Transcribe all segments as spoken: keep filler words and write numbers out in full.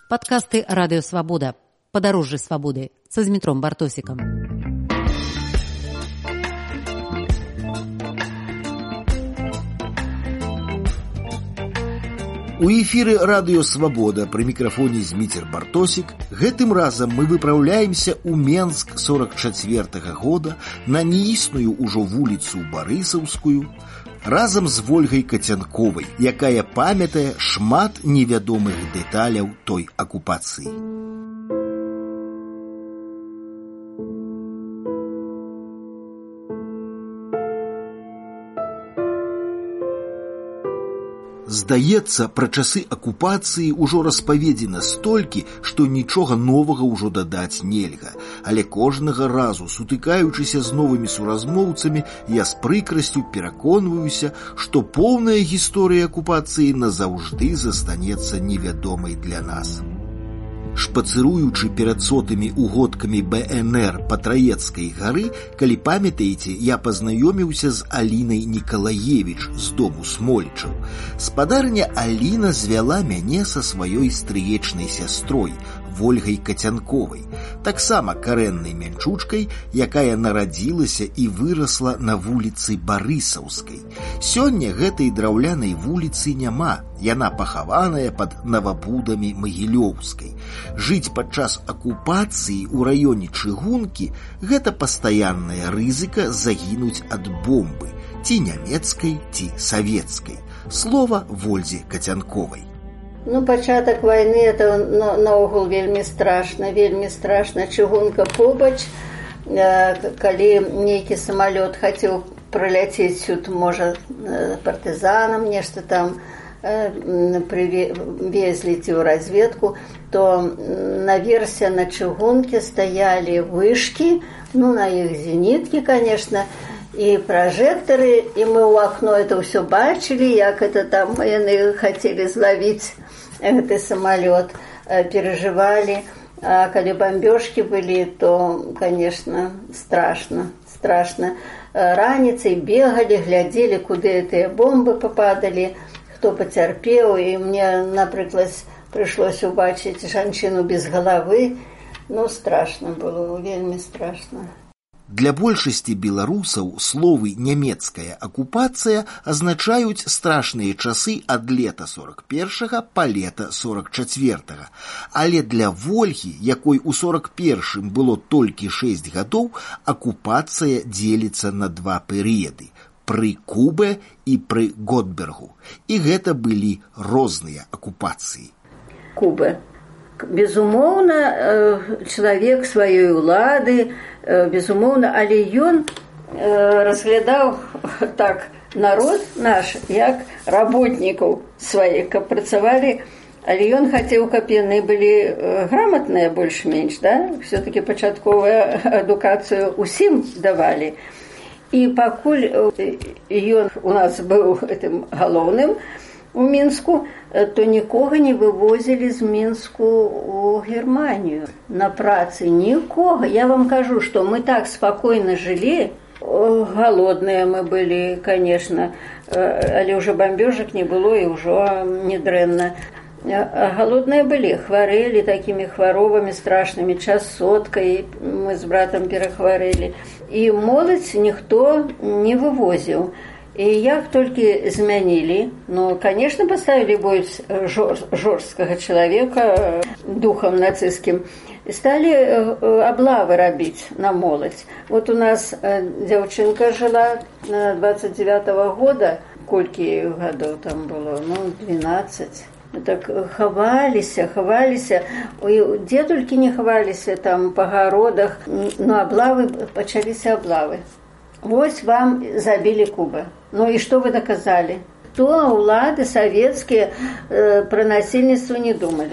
Падкасты Радыё Свабода. Падарожжы свабоды са Змітром Бартосікам. У эфіры Радыё Свабода пры мікрафоне Зміцер Бартосік. Гэтым разам мы выпраўляемся ў Менск сорок чацвёртага года на неісную ўжо вуліцу Барысаўскую разам з Вольгай Кацянковай, якая памятае шмат невядомых дэталяў той акупацыі. Здаецца, пра часы акупацыі ўжо распаведзена столькі, што нічога новага ўжо дадаць нельга. Але кожнага разу, сутыкаючыся з новымі суразмоўцамі, я з прыкрасцю пераконваюся, што поўная гісторыя акупацыі назаўжды застанецца невядомай для нас. Шпацыруючы перад сотымі угодкамі бэ эн эр па Траецкай гары, калі памятаеце, я пазнаёміўся з Алінай Нікалаевіч з дому Смольчаў. Спадарня Аліна звяла мяне са сваёй стрыечнай сястрой, Вольгай Кацянковай, таксама карэннай мянчучкай, якая нарадзілася і вырасла на вуліцы Барысаўскай. Сёння гэтай драўлянай вуліцы няма, яна пахаваная пад навабудамі Магілёўскай. Жыць падчас акупацыі ў раёне Чыгункі – гэта пастаянная рызыка загінуць ад бомбы, ці нямецкай, ці савецкай. Слова Вользе Кацянковай. Ну, пачатак вайны – это наогул вельмі страшна, вельмі страшна. Чыгунка побач, калі нейкі самалёт хацеў праляцець сюд, можа, партызанам, нешта там привезли ці ў разведку, то наверсе на Чыгунке стаялі вышкі, ну, на іх зеніткі, конечно, і пражэктары, і мы ў акно это ўсё бачылі, як это там яны хацелі злавіць гэты самалёт, перажывалі. А калі бамбёжкі былі, то, конечно, страшна, страшна. Раніцай бегалі, глядзелі, куды гэтыя бомбы пападалі, хто пацярпеў, і мне, напрыклад, прыйшлося ўбачыць жанчыну без галавы. Ну, страшна было, вельмі страшна. Для большасці беларусаў словы «нямецкая акупацыя» азначаюць страшныя часы ад лета сорок першага па лета сорок чацвёртага. Але для Вольгі, якой у сорок першым было толькі шэсць гадоў, акупацыя дзеліцца на два перыяды – пры Кубе і пры Готбергу. І гэта былі розныя акупацыі. Кубе. Безумоўна, чалавек сваёй улады, безумоўна, але ён разглядаў так народ наш, як работнікаў сваіх, каб працавалі, але ён хацеў, каб яны былі грамотныя больш-менш, да? Все-таки пачатковую адукацыю усім давалі. І пакуль ён у нас быў гэтым галоўным у Мінску, то нікога не вывозілі з Мінску ў Германію на працы. Нікога. Я вам кажу, што мы так спакойна жылі. Голодныя мы былі, конечно, але ўжо бамбёжак не было і ўжо не дрэнна. Голодныя былі, хварэлі такімі хваробамі страшнымі, часоткай мы з братам перахварэлі. І моладзь ніхто не вывозіў. І як толькі змянілі, ну, конечно, паставілі больш жорсткага чалавека духам нацысцкім, сталі аблавы рабіць на моладзь. Вот у нас дзяўчынка жыла двадцать девятого года, колькі гадоў там было, ну, двенадцать. Так хаваліся, хаваліся, дзе толькі не хаваліся там па гародах, ну, аблавы, пачаліся аблавы. Вось вам забілі Куба. Ну і што вы даказалі? То ўлады савецкія э, пра насельніцтва не думалі.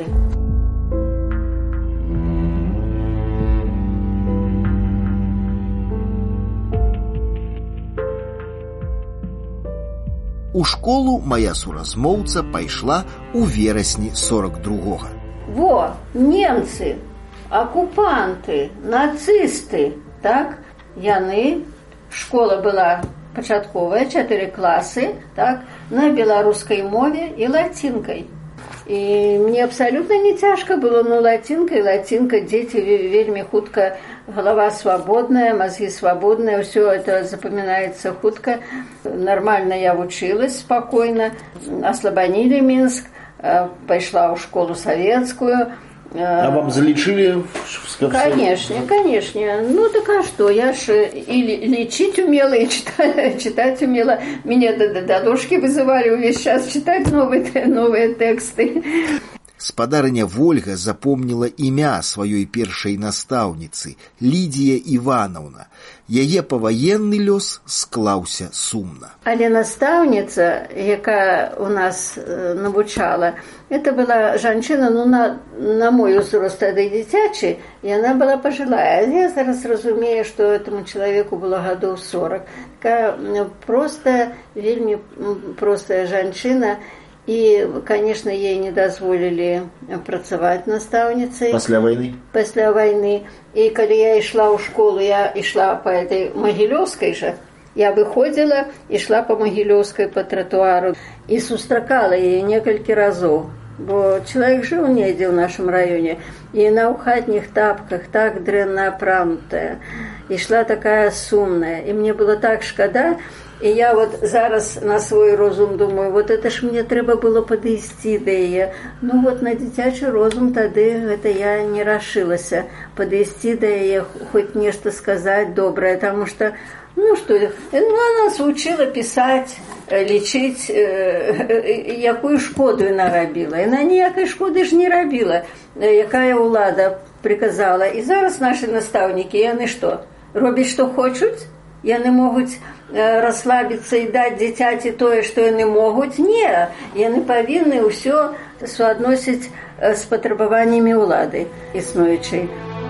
У школу моя суразмоўца пайшла ў верасні сорок другога. Во, немцы, акупанты, нацысты, так? Яны, школа была пачатковая, чатыры класы, так, на беларускай мове і лацінкай. І мне абсалютна не цяжка было, ну лацінка і лацінка, дзеці вельмі хутка, галава свабодная, мазгі свабодныя, ўсё это запамінаецца хутка. Нормально я вучылась спакойна, аслабанілі Мінск, пайшла ў школу савецкую. А вам залічылі? Конечно, конечно. Ну так а что, я ж и лечить умела, и читать, читать умела. Меня до дошки вызывали увесь час читать новые, новые тексты. Спадарыня Вольга запомніла імя сваёй першай настаўніцы – Лідія Іванаўна. Яе паваенны лёс склаўся сумна. Але настаўніца, якая у нас навучала, это была жанчына, ну, на, на мой узрост тады дзіцячы, і яна была пажылая. Я зараз разумею, што этому чалавеку было гадоў сорок. Такая простая, вельмі простая жанчына. І, конечно, ей не дазволілі працаваць настаўніцай. Пасля вайны? Пасля вайны. І калі я ішла ў школу, я ішла па этой Магілёўскай жа. Я выходзіла, ішла па Магілёўскай па тратуару і сустракала яе некалькі разоў. Бо чалавек жыў недзе ў нашым раёне. І яна ў хатніх тапках, так дрэнна апранутая. Ішла такая сумная. І мне было так шкада. І я вот зараз на свой розум думаю, вот это ж мне трэба было падысці да яе. Ну вот на дзіцячы розум тады гэта я не рашылася падысці да яе, хоць нешта сказаць добрае, таму што, ну што, она нас вучыла пісаць, лічыць, э, якую шкоду яна рабіла. Яна ніякай шкоды ж не рабіла, якая ўлада приказала. І зараз нашы настаўнікі, яны што, робяць што хочуць? Яны могуць расслабіцца і даць дзіцяці тое, што яны могуць? Не, яны павінны ўсё суадносіць з патрабаваннямі ўлады існуючай.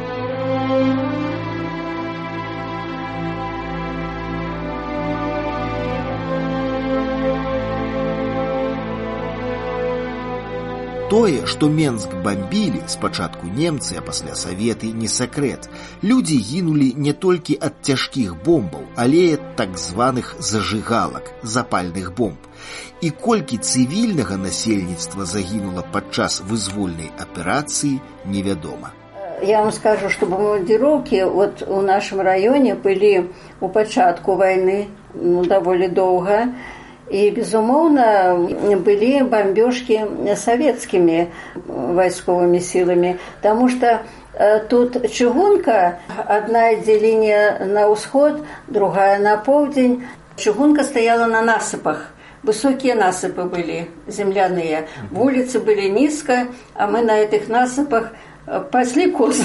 Тое, што Менск бамбілі, спачатку немцы, а пасля саветы, не сакрэт. Людзі гінулі не толькі ад цяжкіх бомбаў, але і ад так званых зажыгалак, запальных бомб. І колькі цывільнага насельніцтва загінула падчас вызвольнай аперацыі, невядома. Я вам скажу, што бомбардзіроўкі вот у нашым раёне былі ў пачатку вайны, ну, даволі доўга. І, безумоўна, былі бамбёжкі савецкімі вайсковымі сіламі, таму што тут чыгунка, адна ідзе лінія на ўсход, другая на поўдзень. Чыгунка стаяла на насыпах. Высокія насыпы былі, земляныя. Вуліцы былі нізка, а мы на гэтых насыпах паслі коз.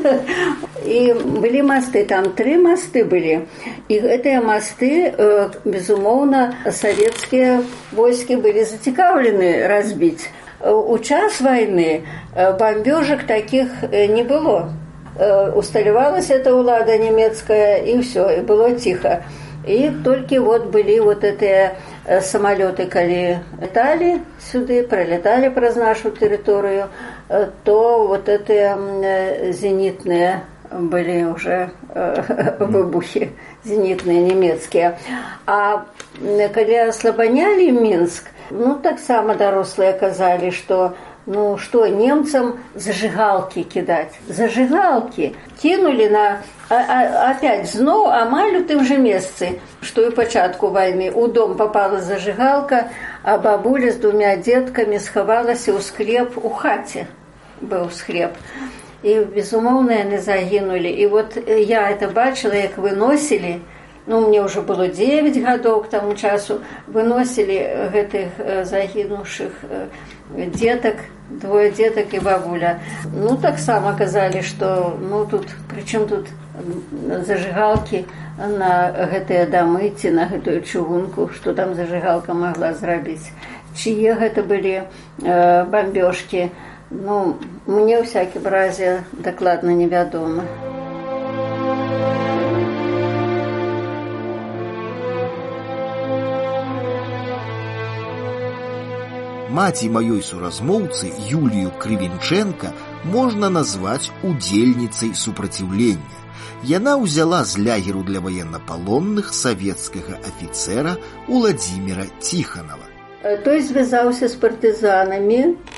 І былі масты, там тры масты былі. І гэтыя масты, безумоўна, савецкія войскі былі зацікаўлены разбіць. У час вайны бамбёжак такіх не было. Усталявалася эта ўлада нямецкая, і ўсё, і было ціха. І толькі вот былі вот гэтыя самалёты, калі леталі сюды, пролеталі праз нашу тэрыторыю, то вот гэтыя зенітныя былі ўжо выбухі, зенітныя нямецкія. А калі аслабанялі Мінск, ну таксама дарослыя казалі, што ну што, немцам зажигалкі кідаць. Зажигалкі кінулі на, а, а, опять зноў амаль у тым жа месцы, што і пачатку вайны. У дом попала зажигалка, а бабуля з двумя дзеткамі схавалася ў склеп у хаце. Быў склеп. І, безумоўна, яны загінулі. І вот я это бачыла, як выносілі, ну, мне ўжо было дзевяць гадоў к таму часу, выносілі гэтых загінуўшых дзетак, двое дзетак і бабуля. Ну, таксама казалі, што, ну, тут, прычым тут зажигалкі на гэтыя дамы ці на гэтую чыгунку, што там зажигалка магла зрабіць. Чые гэта былі э, бамбёжкі, ну, мне ў всякім разе дакладна невядома. Маці маёй суразмоўцы Юлію Крывенченка можна назваць удзельніцай супраціўлення. Яна ўзяла з лягеру для ваеннапалонных савецкага афіцэра Уладзіміра Ціханова. Той звязаўся з партызанамі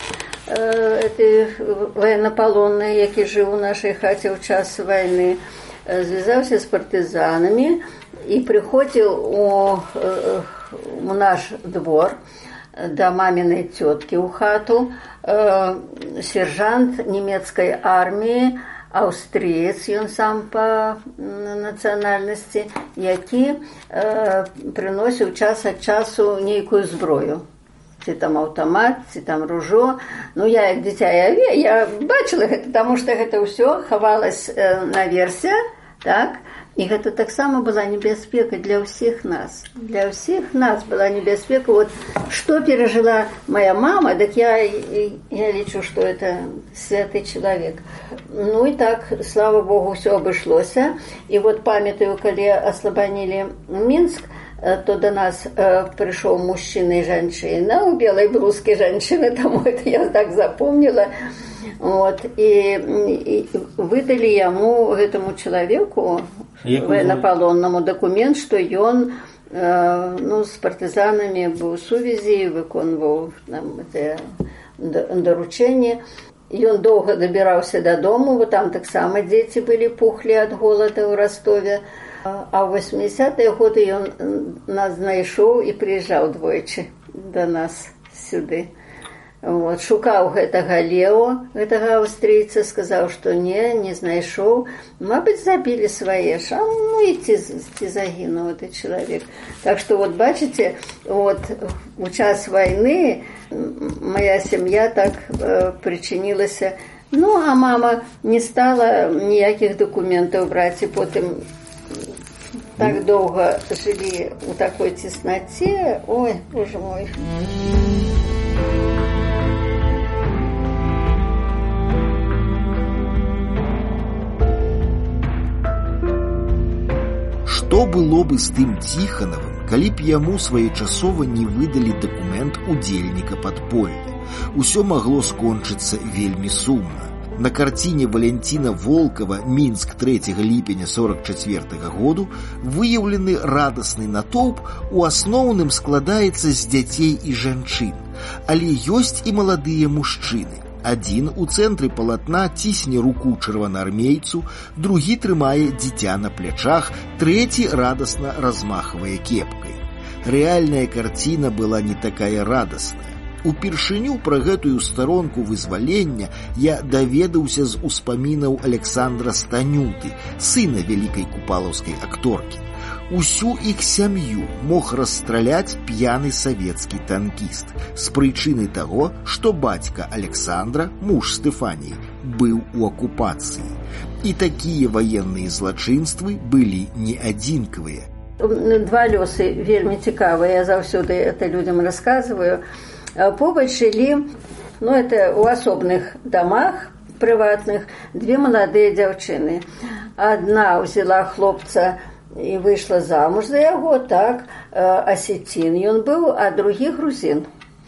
гэты военнапалонны, які жыў у нашай хаце ў час вайны, звязаўся з партызанамі і прыходзіў у, у наш двор да мамінай цёткі ў хату сержант нямецкай арміі, аўстрыец, ён сам па нацыянальнасці, які прыносіў час ад часу нейкую зброю. Ці там аўтамат, ці там ружо. Ну, я, як дзіця, я, я бачыла гэта, таму што гэта ўсё хавалась наверсе, так? І гэта таксама была небяспека для ўсіх нас. Для ўсіх нас была небяспека. Вот што перажыла моя мама, так я, я лічу, што это святы чалавек. Ну і так, слава Богу, ўсё абышлося. І вот памятаю, калі аслабанілі Мінск, то до нас прыйшоў мужчына і жанчына, у белай блузкі жанчыны, таму это я так запомнила. Вот, і, і выдалі яму, гэтаму чалавеку, военнапалоннаму, дакумент, што ён э, ну, з партызанамі быў у сувязі, выконваў нам это даручэнне. Ён доўга дабіраўся дадому, бо там таксама дзеці былі, пухлі ад голада ў Ростове. А ў восьмідзясятыя годы ён нас знайшоў і прыязджаў двойчы да нас сюды. Вот, шукаў гэтага Лео, гэтага аўстрыйца, сказаў, што не, не знайшоў. Мабыць, забілі свае ж, а ну і ці, ці загінуў гэты чалавек. Так што, вот бачыце, вот, у час вайны моя сям'я так э, прычынілася. Ну, а мама не стала ніякіх дакументаў браць, і потым так доўга жылі ў такой цеснаце. Ой, боже мой. Што было бы з тым Ціханавым, калі б яму своечасова не выдалі дакумент удзельніка падполля? Усё магло скончыцца вельмі сумна. На карціне Валянціна Волкова «Мінск трэцяга ліпеня сорак чацвёртага году» выяўлены радасны натоўп у асноўным складаецца з дзяцей і жанчын, але ёсць і маладыя мужчыны. Адзін у цэнтры палатна цісне руку чырвонаармейцу, другі трымае дзіця на плячах, трэці радасна размахвае кепкай. Рэальная карціна была не такая радасная. Упершыню пра гэтую старонку вызвалення я даведаўся з успамінаў Александра Станюты, сына вялікай купалаўскай акторкі. Усю іх сям'ю мог расстраляць п'яны савецкі танкіст з прычыны таго, што бацька Александра, муж Стэфаніі, быў у акупацыі. І такія ваенныя злачынствы былі не адзінкавыя. Два лёсы вельмі цікавыя, я заўсёды это людзям расказваю. Побач жылі, ну, это у асобных дамах прыватных, две маладыя дзяўчыны. Адна ўзяла хлопца і выйшла замуж за яго, так, асецін ён быў, а другі грузін.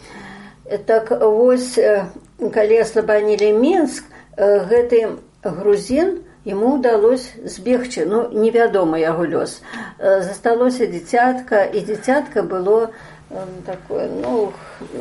Так вось, калі аслабанілі Мінск, гэты грузін, яму ўдалося збегчы, ну, невядома яго лёс. Засталося дзіцятка, і дзіцятка было такое, ну,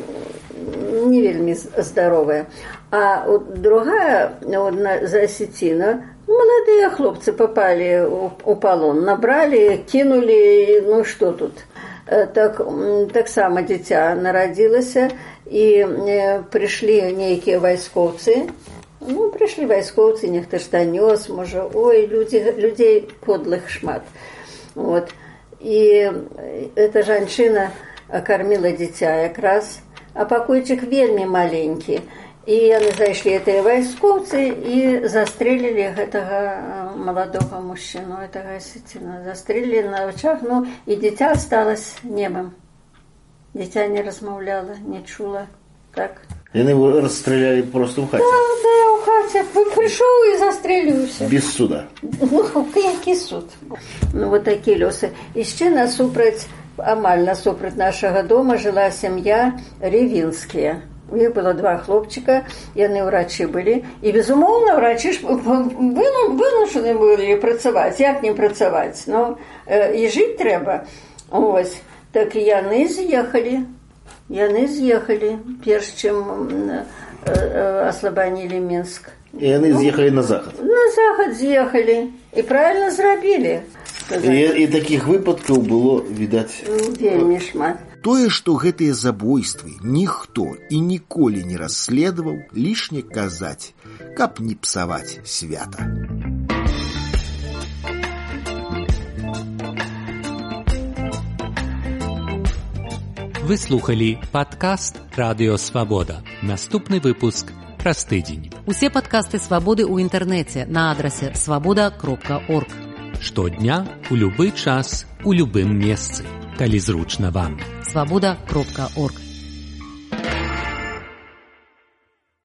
не вельмі здаровая. А другая, за асеціна, маладыя хлопцы попалі у палон, набралі, кінулі, ну, што тут. Так, таксама дзіця нарадзілася, і прыйшлі нейкія вайскоўцы. Ну, прыйшлі вайскоўцы, нехта ж данёс, можа, ой, людзі, людзей подлых шмат. Вот. І эта жанчына кормила дзіця якраз, а пакойчык вельмі маленькі. І яны зайшлі, гэтыя вайскоўцы, і застрэлілі гэтага маладога мужчыну, гэтага асеціна. Застрэлілі на вачах, ну, і дзіця асталось немым. Дзіця не размаўляла, не чула, так. Яны расстралялі просто ў хаце? Да, да, ў хаце. Прыйшоў і застрэліўся. Без суда? Ну, які суд? Ну, вот такі лёсы. Яшчэ насупраць, амаль насупраць нашага дома жыла сям'я Ревінскія. У іх было два хлопчыка, яны ўрачы былі. І, безумоўна, ўрачы ж вымушаны былі працаваць. Як не працаваць? Ну, і жыць трэба. Ось. Так яны з'ехалі. Яны з'ехалі, перш чым аслабанілі Мінск. І яны з'ехалі на захад. На захад з'ехалі. І правильно зрабілі. І, і такіх выпадкаў было, відаць, вельмі шмат. Тое, што гэтыя забойствы ніхто і ніколі не расследаваў, лішне казаць, каб не псаваць свята. Вы слухали падкаст «Радыё Свабода». Наступны выпуск праз тыдзень. Усе падкасты Свабоды ў інтэрнэце на адрасе свабода кропка орг. Штодня, у любы час, у любым месцы, калі зручна вам. свабода кропка орг.